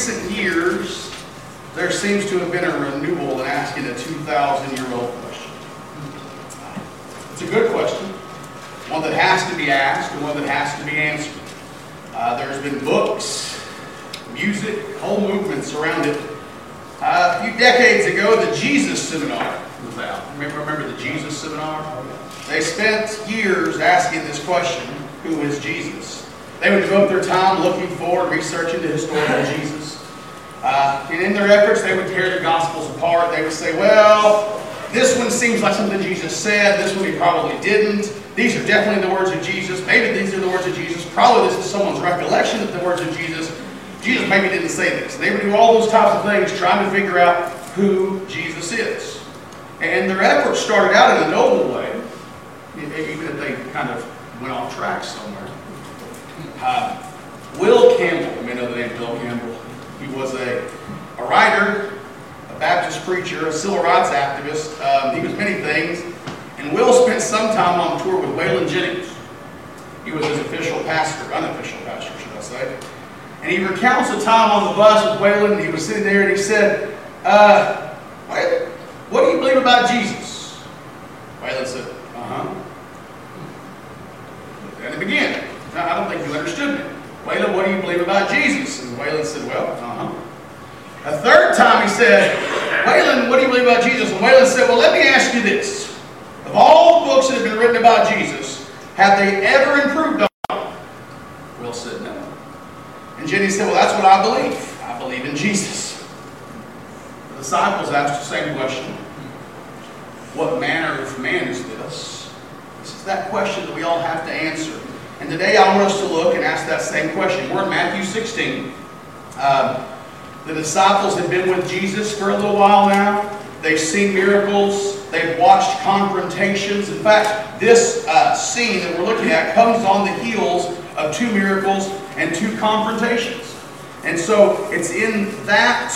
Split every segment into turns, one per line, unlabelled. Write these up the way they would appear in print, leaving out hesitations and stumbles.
recent years, there seems to have been a renewal in asking a 2,000-year-old question. It's a good question, one that has to be asked and one that has to be answered. There's been books, music, whole movements around it. A few decades ago, the Jesus Seminar was out. Remember the Jesus Seminar? They spent years asking this question, who is Jesus? They would devote their time looking for and researching the historical Jesus. And in their efforts, they would tear the Gospels apart. They would say, well, this one seems like something Jesus said. This one he probably didn't. These are definitely the words of Jesus. Maybe these are the words of Jesus. Probably this is someone's recollection of the words of Jesus. Jesus maybe didn't say this. They would do all those types of things trying to figure out who Jesus is. And their efforts started out in a noble way, even if they kind of went off track somewhere. Will Campbell, you may know the name Bill Campbell. He was a writer, a Baptist preacher, a civil rights activist. He was many things. And Will spent some time on tour with Waylon Jennings. He was his official pastor, unofficial pastor, should I say. And he recounts a time on the bus with Waylon, and he was sitting there and he said, Waylon, what do you believe about Jesus? Waylon said, And it began. Now, I don't think you understood me. Waylon, what do you believe about Jesus? And Waylon said, well, A third time he said, Waylon, what do you believe about Jesus? And Waylon said, well, let me ask you this. Of all the books that have been written about Jesus, have they ever improved on him? Will said no. And Jenny said, well, that's what I believe. I believe in Jesus. The disciples asked the same question. What manner of man is this? This is that question that we all have to answer. And today I want us to look and ask that same question. We're in Matthew 16. The disciples have been with Jesus for a little while now. They've seen miracles. They've watched confrontations. In fact, this scene that we're looking at comes on the heels of 2 miracles and 2 confrontations. And so it's in that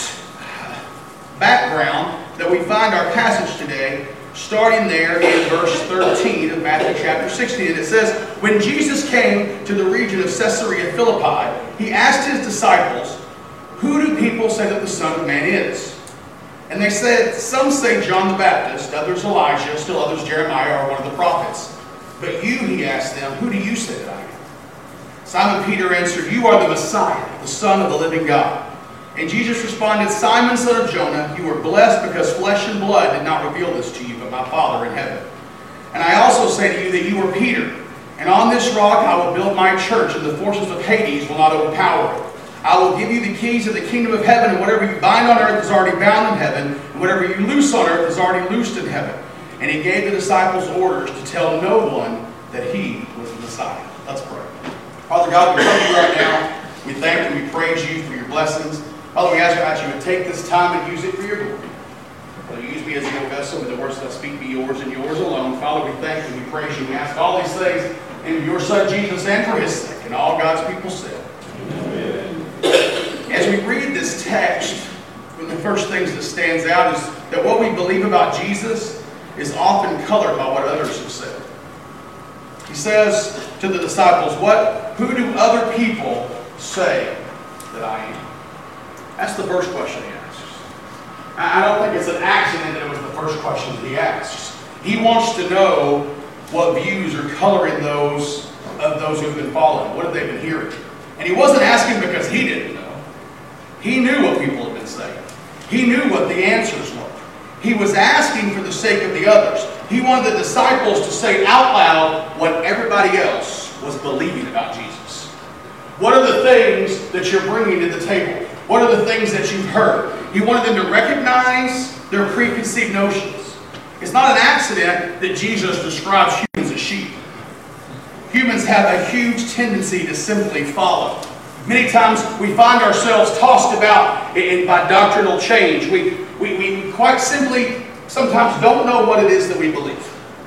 background that we find our passage today, starting there in verse 13 of Matthew chapter 16. And it says, when Jesus came to the region of Caesarea Philippi, he asked his disciples, who do people say that the Son of Man is? And they said, some say John the Baptist, others Elijah, still others Jeremiah or one of the prophets. But you, he asked them, who do you say that I am? Simon Peter answered, you are the Messiah, the Son of the living God. And Jesus responded, Simon, son of Jonah, you are blessed because flesh and blood did not reveal this to you, but my Father in heaven. And I also say to you that you are Peter, and on this rock I will build my church, and the forces of Hades will not overpower it. I will give you the keys of the kingdom of heaven, and whatever you bind on earth is already bound in heaven, and whatever you loose on earth is already loosed in heaven. And he gave the disciples orders to tell no one that he was the Messiah. Let's pray. Father God, we love you right now. We thank and we praise you for your blessings. Father, we ask that you would take this time and use it for your glory. Father, use me as your vessel, with the words that I speak be yours and yours alone. Father, we thank and we praise you. We ask all these things in your Son Jesus and for his sake. And all God's people said. Amen. As we read this text, one of the first things that stands out is that what we believe about Jesus is often colored by what others have said. He says to the disciples, who do other people say that I am? That's the first question he asks. I don't think it's an accident that it was the first question that he asks. He wants to know what views are coloring those of those who have been following. What have they been hearing? And he wasn't asking because he didn't know. He knew what people had been saying. He knew what the answers were. He was asking for the sake of the others. He wanted the disciples to say out loud what everybody else was believing about Jesus. What are the things that you're bringing to the table? What are the things that you've heard? He wanted them to recognize their preconceived notions. It's not an accident that Jesus describes humans as sheep. Humans have a huge tendency to simply follow. Many times we find ourselves tossed about by doctrinal change. We quite simply sometimes don't know what it is that we believe.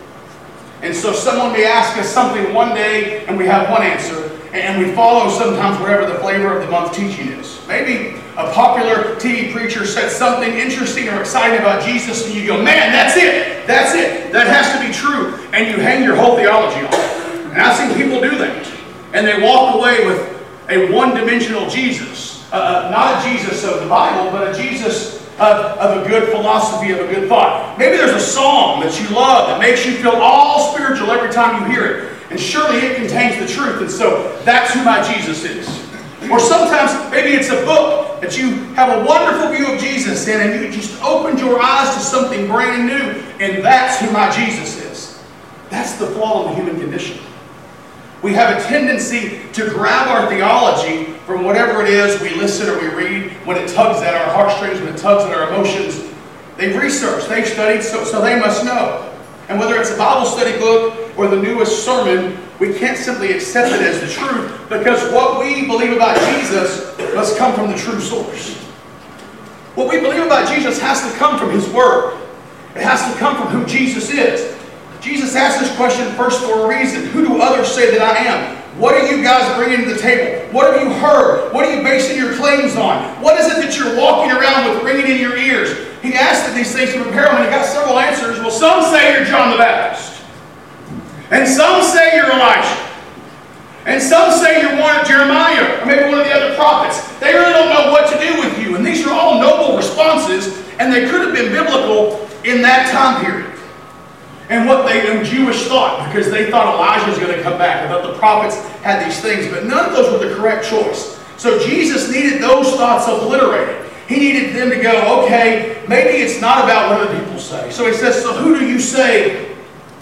And so someone may ask us something one day and we have one answer, and we follow sometimes whatever the flavor of the month teaching is. Maybe a popular TV preacher said something interesting or exciting about Jesus, and you go, man, that's it. That's it. That has to be true. And you hang your whole theology on it. And I've seen people do that. And they walk away with a one-dimensional Jesus not a Jesus of the Bible, but a Jesus of a good philosophy, of a good thought. Maybe there's a song that you love that makes you feel all spiritual every time you hear it. And surely it contains the truth. And so that's who my Jesus is. Or sometimes maybe it's a book that you have a wonderful view of Jesus in, and you just opened your eyes to something brand new, and that's who my Jesus is. That's the flaw in the human condition. We have a tendency to grab our theology from whatever it is we listen or we read when it tugs at our heartstrings, when it tugs at our emotions. They've researched, they've studied, so they must know. And whether it's a Bible study book or the newest sermon, we can't simply accept it as the truth, because what we believe about Jesus must come from the true source. What we believe about Jesus has to come from His Word. It has to come from who Jesus is. Jesus asked this question first for a reason. Who do others say that I am? What are you guys bringing to the table? What have you heard? What are you basing your claims on? What is it that you're walking around with ringing in your ears? He asked these things to prepare him, and he got several answers. Well, some say you're John the Baptist. And some say you're Elijah. And some say you're one of Jeremiah, or maybe one of the other prophets. They really don't know what to do with you. And these are all noble responses, and they could have been biblical in that time period. And what they in Jewish thought, because they thought Elijah was going to come back. They thought the prophets had these things, but none of those were the correct choice. So Jesus needed those thoughts obliterated. He needed them to go, okay, maybe it's not about what other people say. So he says, so who do you say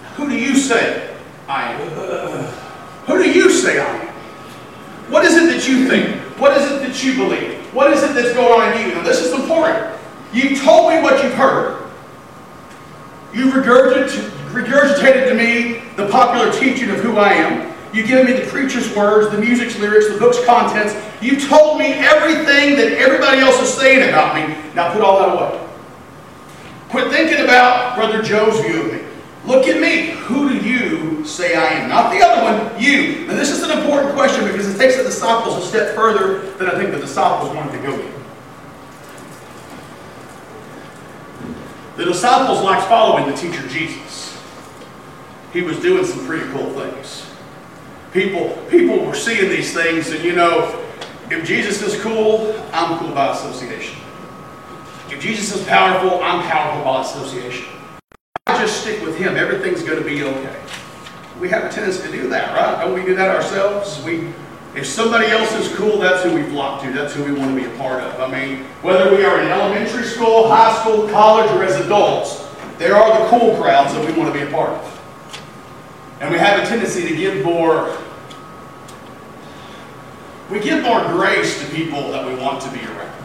I am? Who do you say I am? What is it that you think? What is it that you believe? What is it that's going on in you? Now this is important. You've told me what you've heard. You've regurgitated to me the popular teaching of who I am. You've given me the preacher's words, the music's lyrics, the book's contents. You've told me everything that everybody else is saying about me. Now put all that away. Quit thinking about Brother Joe's view of me. Look at me. Who do you say I am? Not the other one, you. Now this is an important question because it takes the disciples a step further than I think the disciples wanted to go in. The disciples liked following the teacher Jesus. He was doing some pretty cool things. People were seeing these things, and if Jesus is cool, I'm cool by association. If Jesus is powerful, I'm powerful by association. If I just stick with Him, everything's going to be okay. We have a tendency to do that, right? Don't we do that ourselves? If somebody else is cool, that's who we flock to. That's who we want to be a part of. I mean, whether we are in elementary school, high school, college, or as adults, there are the cool crowds that we want to be a part of. And we have a tendency to give more grace to people that we want to be around.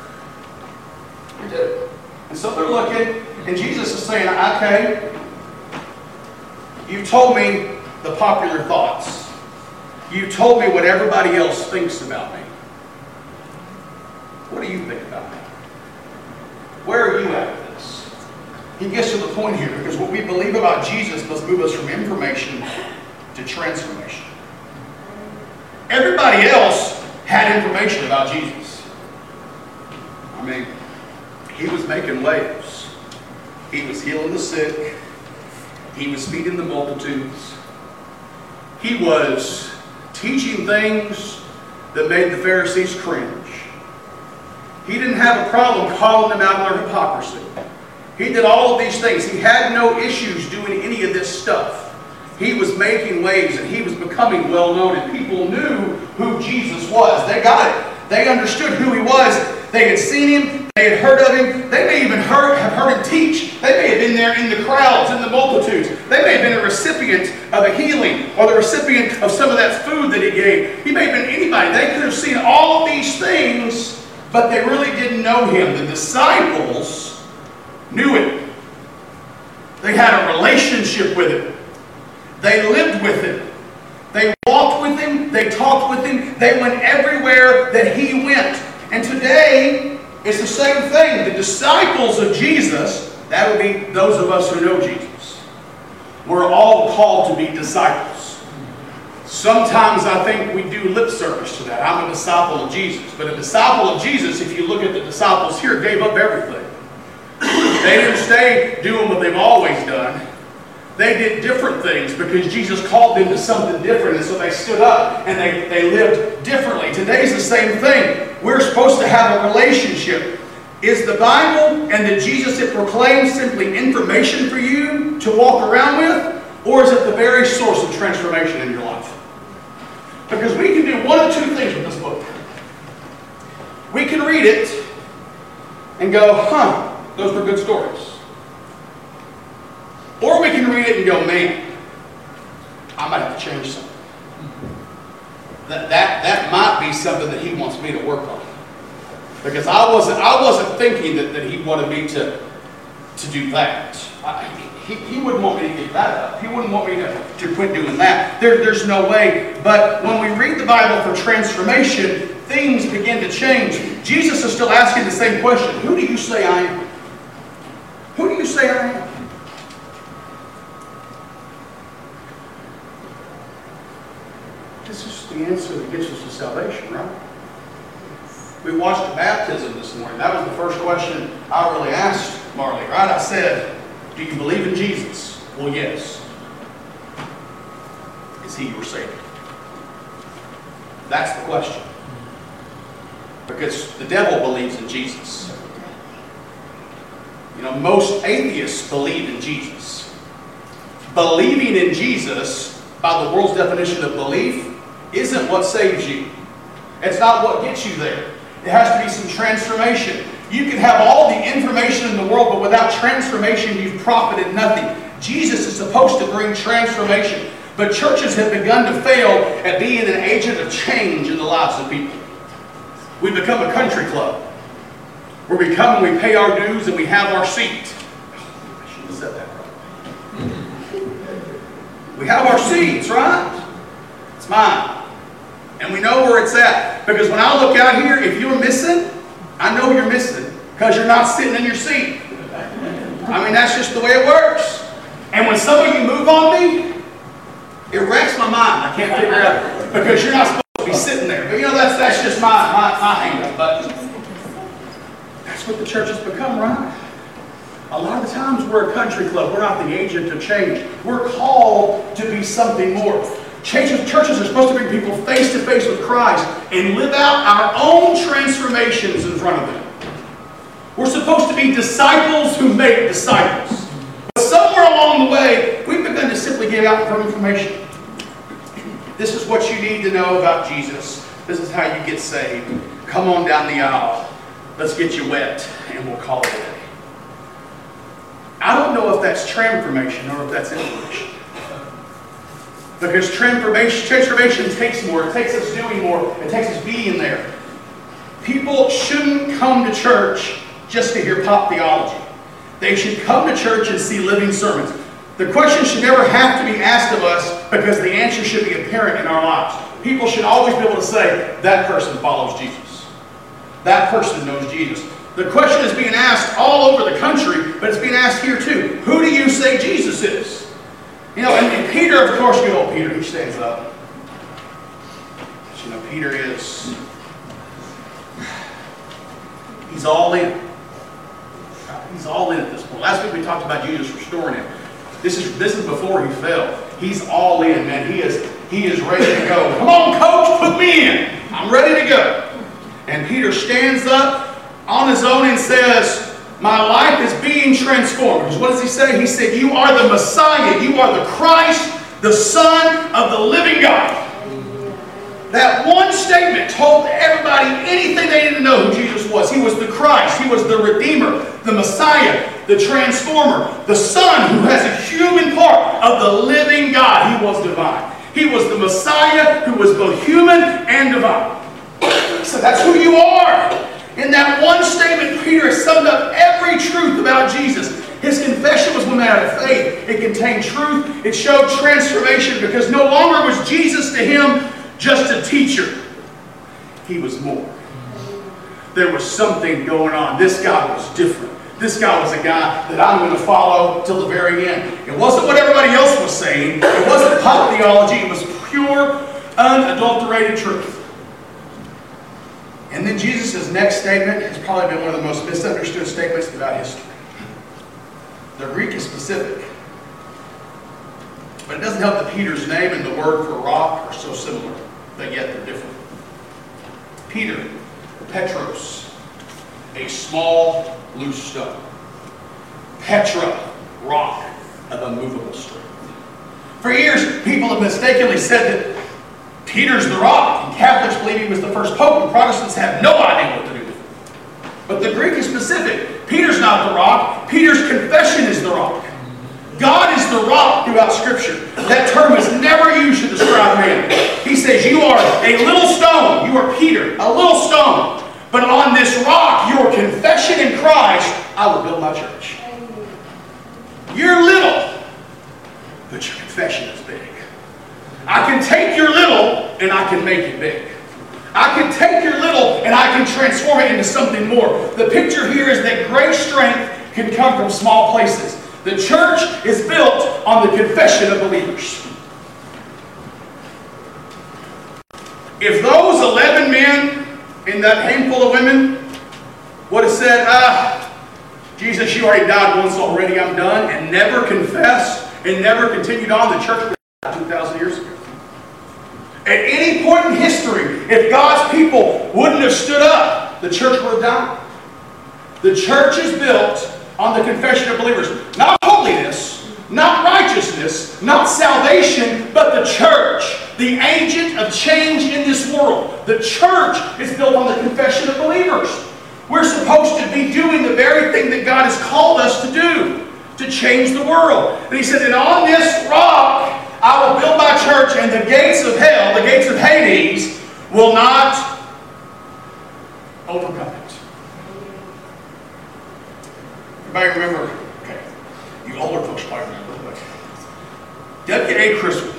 We do. And so they're looking, and Jesus is saying, okay, you've told me the popular thoughts. You told me what everybody else thinks about me. What do you think about me? Where are you at with this? He gets to the point here because what we believe about Jesus must move us from information to transformation. Everybody else had information about Jesus. I mean, He was making waves. He was healing the sick. He was feeding the multitudes. He was teaching things that made the Pharisees cringe. He didn't have a problem calling them out on their hypocrisy. He did all of these things. He had no issues doing any of this stuff. He was making waves, and He was becoming well known, and people knew who Jesus was. They got it. They understood who He was. They had seen Him. They had heard of Him. They may even have heard Him teach. They may have been there in the crowds, in the multitudes. They may have been a recipient of a healing or the recipient of some of that food that He gave. He may have been anybody. They could have seen all of these things, but they really didn't know Him. The disciples knew Him. They had a relationship with Him. They lived with Him. They walked with Him. They talked with Him. They went everywhere that He went. And today, it's the same thing. The disciples of Jesus, that would be those of us who know Jesus. We're all called to be disciples. Sometimes I think we do lip service to that. I'm a disciple of Jesus. But a disciple of Jesus, if you look at the disciples here, gave up everything. They didn't stay doing what they've always done. They did different things because Jesus called them to something different. And so they stood up and they lived differently. Today's the same thing. we're supposed to have a relationship. Is the Bible and the Jesus it proclaims simply information for you to walk around with? Or is it the very source of transformation in your life? Because we can do one of two things with this book. We can read it and go, those were good stories. Or we can read it and go, man, I might have to change something. That might be something that he wants me to work on. Because I wasn't thinking that he wanted me to do that. He wouldn't want me to give that up. He wouldn't want me to quit doing that. There's no way. But when we read the Bible for transformation, things begin to change. Jesus is still asking the same question. Who do you say I am? Who do you say I am? This is the answer that gets us to salvation, right? We watched the baptism this morning. That was the first question I really asked Marley, right? I said, do you believe in Jesus? Well, yes. Is he your Savior? That's the question. Because the devil believes in Jesus. You know, most atheists believe in Jesus. Believing in Jesus, by the world's definition of belief, isn't what saves you. It's not what gets you there. It has to be some transformation. You can have all the information in the world, but without transformation, you've profited nothing. Jesus is supposed to bring transformation. But churches have begun to fail at being an agent of change in the lives of people. We become a country club. Where we come and we pay our dues and we have our seat. I should have said that right. We have our seats, right? It's mine. And we know where it's at. Because when I look out here, if you're missing, I know you're missing. Because you're not sitting in your seat. I mean, that's just the way it works. And when some of you move on me, it wrecks my mind. I can't figure it out. Because you're not supposed to be sitting there. But you know, that's just my hang-up. But that's what the church has become, right? A lot of the times we're a country club. We're not the agent of change. We're called to be something more. Churches are supposed to bring people face to face with Christ and live out our own transformations in front of them. We're supposed to be disciples who make disciples. But somewhere along the way, we've begun to simply give out from information. This is what you need to know about Jesus. This is how you get saved. Come on down the aisle. Let's get you wet, and we'll call it a day. I don't know if that's transformation or if that's information. Because transformation takes more. It takes us doing more. It takes us being there. People shouldn't come to church just to hear pop theology. They should come to church and see living sermons. The question should never have to be asked of us because the answer should be apparent in our lives. People should always be able to say, that person follows Jesus. That person knows Jesus. The question is being asked all over the country, but it's being asked here too. Who do you say Jesus is? You know, and Peter, of course, good old Peter, he stands up. But, you know, Peter is, he's all in. He's all in at this point. Last week we talked about Jesus restoring him. This is before he fell. He's all in, man. He is ready to go. Come on, coach, put me in. I'm ready to go. And Peter stands up on his own and says, my life is being transformed. Because what does he say? He said, you are the Messiah. You are the Christ, the Son of the living God. That one statement told everybody anything they didn't know who Jesus was. He was the Christ. He was the Redeemer, the Messiah, the Transformer, the Son who has a human part of the living God. He was divine. He was the Messiah who was both human and divine. So that's who you are. In that one statement, Peter summed up every truth about Jesus. His confession was one out of faith. It contained truth. It showed transformation because no longer was Jesus to him just a teacher. He was more. There was something going on. This guy was different. This guy was a guy that I'm going to follow till the very end. It wasn't what everybody else was saying. It wasn't pop theology. It was pure, unadulterated truth. And then Jesus' next statement has probably been one of the most misunderstood statements throughout history. The Greek is specific. But it doesn't help that Peter's name and the word for rock are so similar, but yet they're different. Peter, Petros, a small, loose stone. Petra, rock of unmovable strength. For years, people have mistakenly said that Peter's the rock, and Catholics believe he was the first pope, and Protestants have no idea what to do with it. But the Greek is specific. Peter's not the rock. Peter's confession is the rock. God is the rock throughout Scripture. That term is never used to describe man. He says, you are a little stone. You are Peter, a little stone. But on this rock, your confession in Christ, I will build my church. You're little, but your confession is big. I can take your little and I can make it big. I can take your little and I can transform it into something more. The picture here is that great strength can come from small places. The church is built on the confession of believers. If those 11 men in that handful of women would have said, Jesus, you already died once already, I'm done, and never confessed and never continued on, the church would have died 2,000 years ago. At any point in history, if God's people wouldn't have stood up, the church would have died. The church is built on the confession of believers. Not holiness, not righteousness, not salvation, but the church, the agent of change in this world. The church is built on the confession of believers. We're supposed to be doing the very thing that God has called us to do, to change the world. And he said, and on this rock I will build my church, and the gates of hell, the gates of Hades, will not overcome it. Everybody remember, okay, you older folks probably remember, but W.A. Criswell.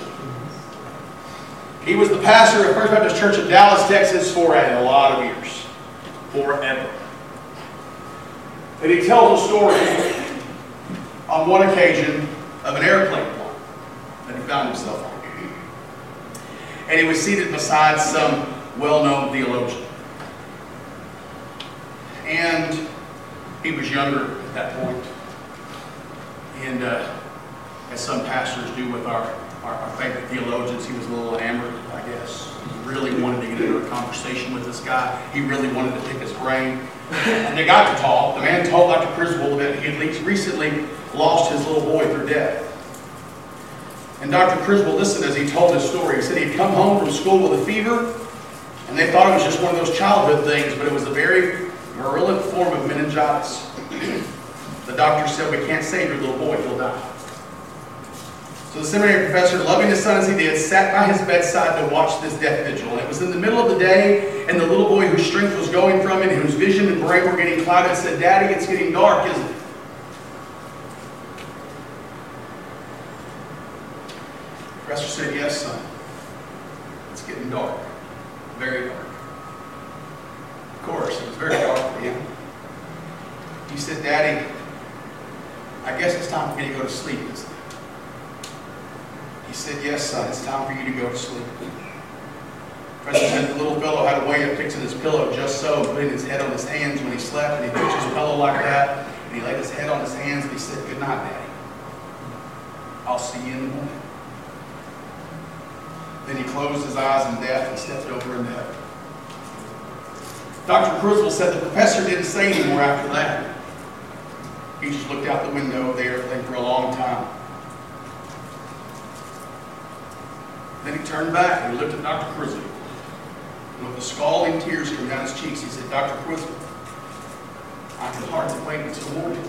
He was the pastor of First Baptist Church in Dallas, Texas for a lot of years. Forever. And he tells a story on one occasion of an airplane flight that he found himself on. And he was seated beside some well-known theologian. And he was younger at that point. And as some pastors do with our favorite theologians, he was a little enamored, I guess. He really wanted to get into a conversation with this guy. He really wanted to pick his brain. And they got to talk. The man told Dr. Criswell that he had recently lost his little boy through death. And Dr. Criswell listened as he told his story. He said he'd come home from school with a fever, and they thought it was just one of those childhood things, but it was a very virulent form of meningitis. The doctor said, we can't save your little boy, he'll die. So the seminary professor, loving his son as he did, sat by his bedside to watch this death vigil. And it was in the middle of the day, and the little boy whose strength was going from it, whose vision and brain were getting clouded, said, Daddy, it's getting dark, isn't it? The professor said, yes, son. It's getting dark. Very dark. Of course, it was very dark for him. He said, Daddy, I guess it's time for me to go to sleep, isn't it? He said, yes, son, it's time for you to go to sleep. The professor said the little fellow had a way of fixing his pillow just so, and putting his head on his hands when he slept, and he fixed his pillow like that, and he laid his head on his hands, and he said, good night, Daddy. I'll see you in the morning. Then he closed his eyes in death and stepped over into heaven. Dr. Criswell said the professor didn't say anymore after that. He just looked out the window of the airplane for a long time. Then he turned back and he looked at Dr. Criswell. And with the scalding tears coming down his cheeks, he said, Dr. Criswell, I can hardly wait until morning.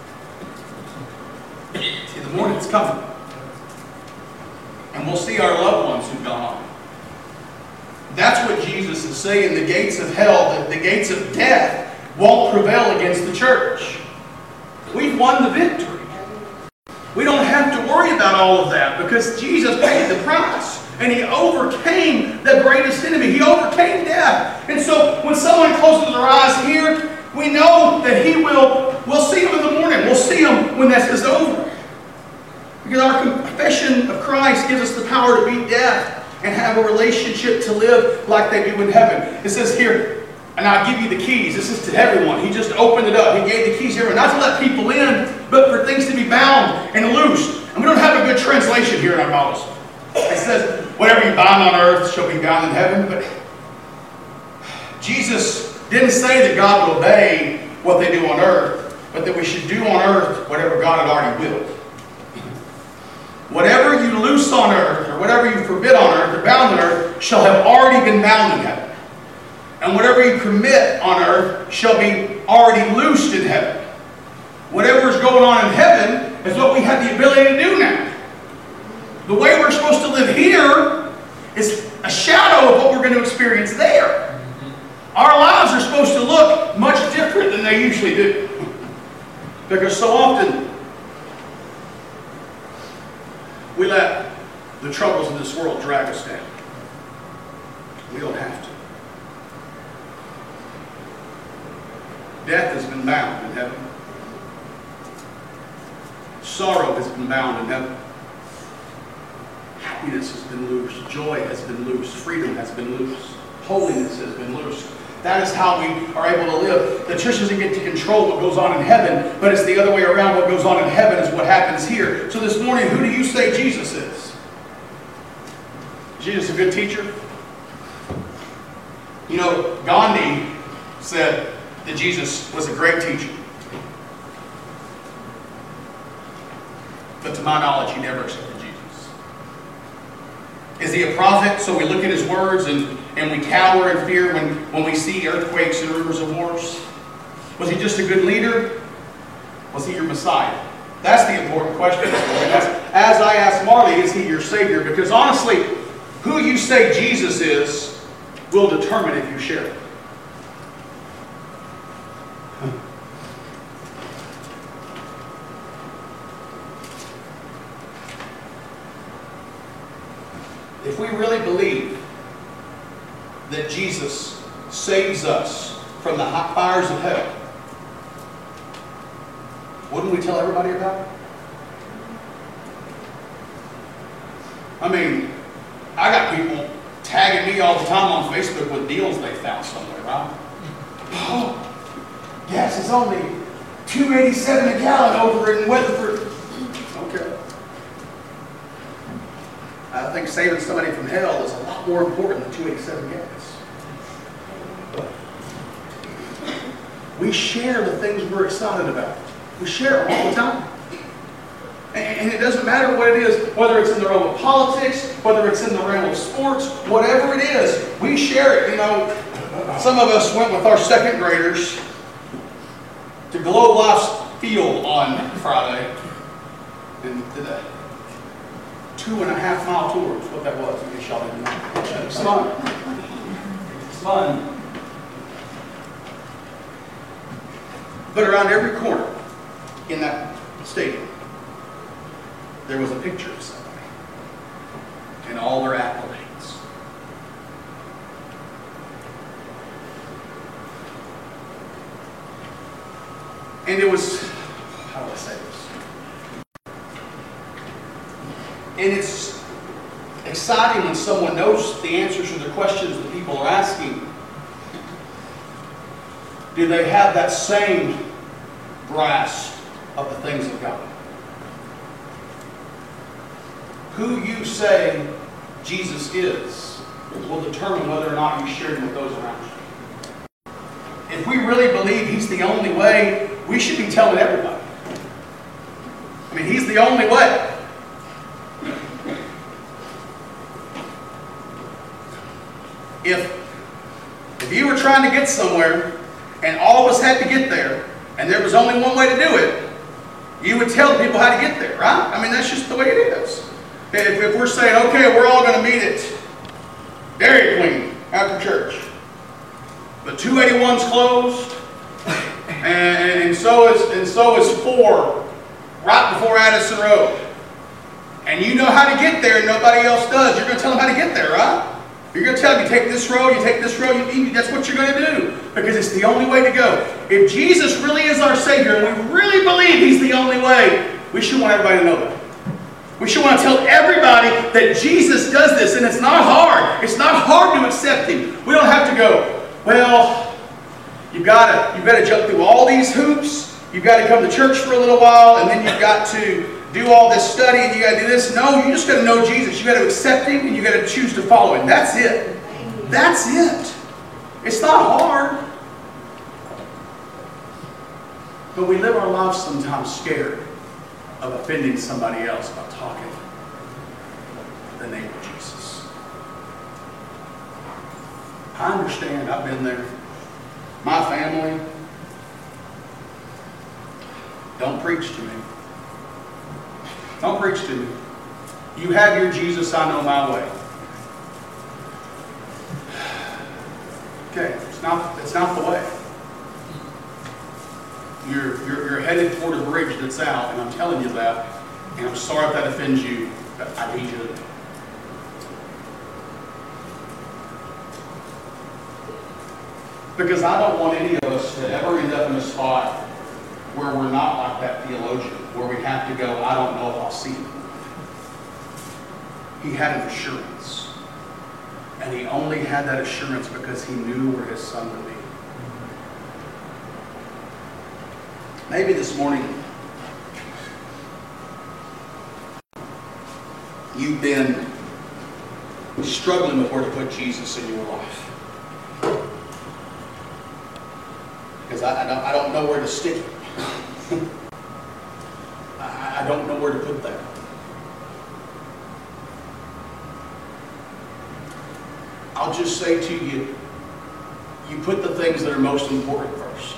See, the morning's coming. And we'll see our loved ones who've gone on. That's what Jesus is saying. The gates of hell, the gates of death, won't prevail against the church. We've won the victory. We don't have to worry about all of that because Jesus paid the price. And He overcame the greatest enemy. He overcame death. And so when someone closes their eyes here, we know that we'll see Him in the morning. We'll see Him when this is over. Because our confession of Christ gives us the power to beat death and have a relationship to live like they do in heaven. It says here, and I'll give you the keys. This is to everyone. He just opened it up. He gave the keys to everyone. Not to let people in, but for things to be bound and loosed. And we don't have a good translation here in our Bibles. It says, whatever you bind on earth shall be bound in heaven. But Jesus didn't say that God would obey what they do on earth, but that we should do on earth whatever God had already willed. Whatever you loose on earth, or whatever you forbid on earth, or bound on earth, shall have already been bound in heaven. And whatever you permit on earth shall be already loosed in heaven. Whatever is going on in heaven is what we have the ability to do now. The way we're supposed to live here is a shadow of what we're going to experience there. Our lives are supposed to look much different than they usually do. Because so often we let the troubles of this world drag us down. We don't have to. Death has been bound in heaven. Sorrow has been bound in heaven. Happiness has been loosed. Joy has been loosed. Freedom has been loosed. Holiness has been loosed. That is how we are able to live. The church doesn't get to control what goes on in heaven, but it's the other way around. What goes on in heaven is what happens here. So this morning, who do you say Jesus is? Is Jesus a good teacher? You know, Gandhi said that Jesus was a great teacher. But to my knowledge, he never accepted Jesus. Is he a prophet? So we look at his words and we cower in fear when we see earthquakes and rumors of wars? Was he just a good leader? Was he your Messiah? That's the important question. As I asked Marley, is he your Savior? Because honestly, who you say Jesus is will determine if you share it. If we really believe that Jesus saves us from the hot fires of hell, wouldn't we tell everybody about it? I mean, I got people tagging me all the time on Facebook with deals they found somewhere, right? Oh, gas is only $2.87 a gallon over in Weatherford. Okay. I think saving somebody from hell is a lot more important than $2.87 gas. We share the things we're excited about. We share them all the time. And it doesn't matter what it is, whether it's in the realm of politics, whether it's in the realm of sports, whatever it is, we share it. You know, some of us went with our second graders to Globe Life's field on Friday and did a 2.5 mile tour is what that was. In case y'all didn't know. It was fun. It was fun. But around every corner in that stadium, there was a picture of somebody and all their accolades. And it was, how do I say this? And it's exciting when someone knows the answers to the questions that people are asking. Do they have that same grasp of the things of God? Who you say Jesus is will determine whether or not you share him with those around you. If we really believe he's the only way, we should be telling everybody. I mean, he's the only way. If you were trying to get somewhere and all of us had to get there and there was only one way to do it, you would tell people how to get there, right? I mean, that's just the way it is. If we're saying, okay, we're all going to meet at Dairy Queen after church, but 281's closed, and so is 4 right before Addison Road, and you know how to get there and nobody else does, you're going to tell them how to get there, right? You're going to tell them, you take this road, that's what you're going to do. Because it's the only way to go. If Jesus really is our Savior, and we really believe he's the only way, we should want everybody to know that. We should want to tell everybody that Jesus does this, and it's not hard. It's not hard to accept him. We don't have to go, well, you've got to jump through all these hoops. You've got to come to church for a little while, and then you've got to do all this study, and you got to do this. No, you just got to know Jesus. You got to accept him, and you got to choose to follow him. That's it. That's it. It's not hard. But we live our lives sometimes scared of offending somebody else by talking the name of Jesus. I understand. I've been there. My family, don't preach to me. Don't preach to me. You have your Jesus, I know my way. Okay, it's not the way. You're headed toward a bridge that's out, and I'm telling you that, and I'm sorry if that offends you, but I need you to know. Because I don't want any of us to ever end up in a spot where we're not like that theologian, where we have to go, I don't know if I'll see him. He had an assurance. And he only had that assurance because he knew where his son would be. Maybe this morning you've been struggling with where to put Jesus in your life. Because I don't know where to stick it. I don't know where to put that. I'll just say to you, you put the things that are most important first.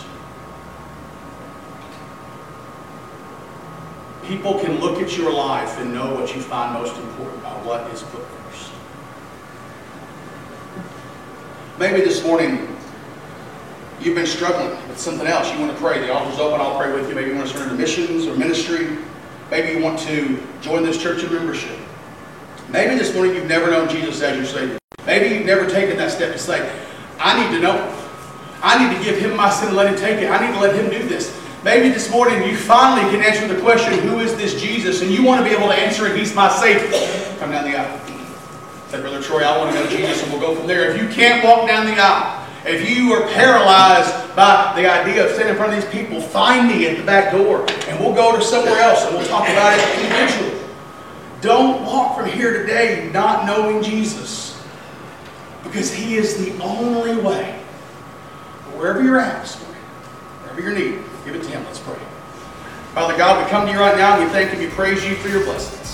People can look at your life and know what you find most important by what is put first. Maybe this morning you've been struggling with something else. You want to pray. The altar's open. I'll pray with you. Maybe you want to surrender to missions or ministry. Maybe you want to join this church of membership. Maybe this morning you've never known Jesus as your Savior. Maybe you've never taken that step to say, I need to know him. I need to give him my sin and let him take it. I need to let him do this. Maybe this morning you finally can answer the question, who is this Jesus? And you want to be able to answer it, he's my Savior. Come down the aisle. Say, Brother Troy, I want to know Jesus, and we'll go from there. If you can't walk down the aisle, if you are paralyzed by the idea of standing in front of these people, find me at the back door, and we'll go to somewhere else, and we'll talk about it individually. Don't walk from here today not knowing Jesus, because he is the only way. Wherever you're at this morning, wherever you're needed, give it to him. Let's pray. Father God, we come to you right now, and we thank and we praise you for your blessing.